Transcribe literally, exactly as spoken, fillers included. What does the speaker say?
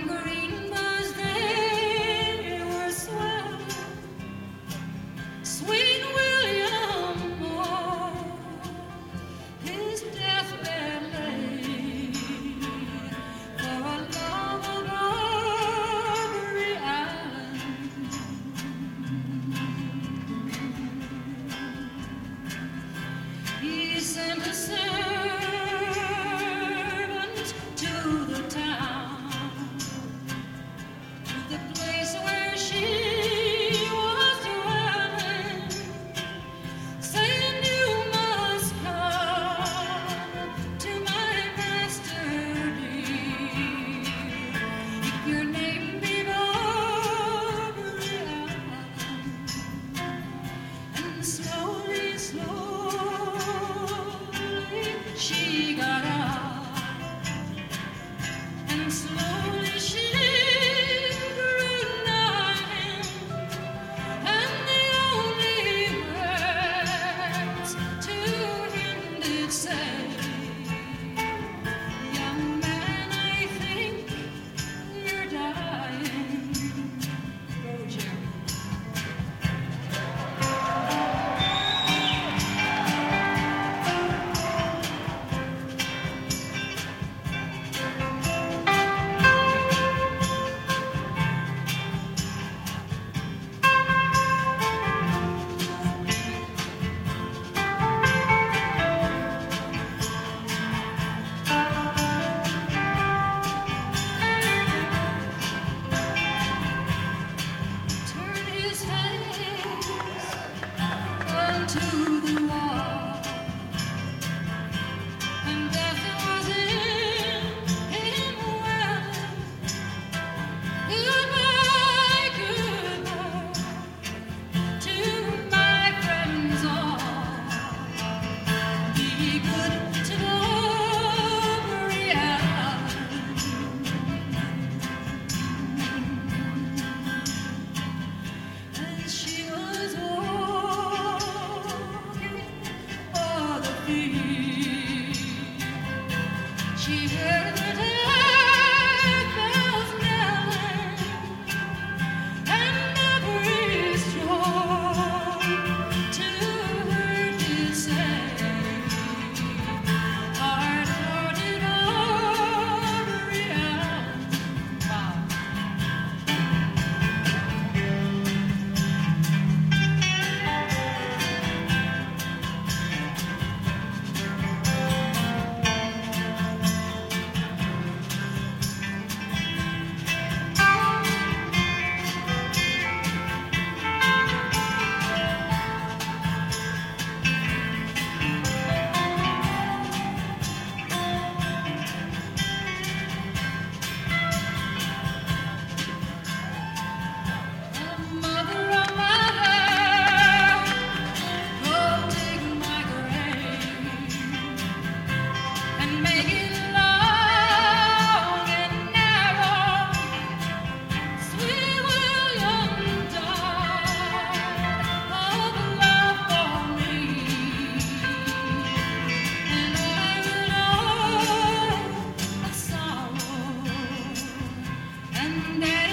green boughs they were swell. Sweet William Moore, his deathbed lay for a love of Barbary Island. He sent a servant to the town, to the place where she was dwelling, saying, "You must come to my master dear, if your name be Barbary Island." And slowly, slowly she got up, and slowly she grew nigh, and the only words to him did say, "Young man, I think you're dying." Go, Jerry. Turn his face unto the wall, and death was in him well. Goodbye, goodbye to my friends all. Be good to Barbary Island. As she was walking o'er the field, she heard the death bells knelling, and every stroke to her did say, "Hard-hearted Barbary Island." Wow. Mother of my heart, go dig my grave and make it long and narrow. Sweet William died of love for me, and I would know of sorrow, and that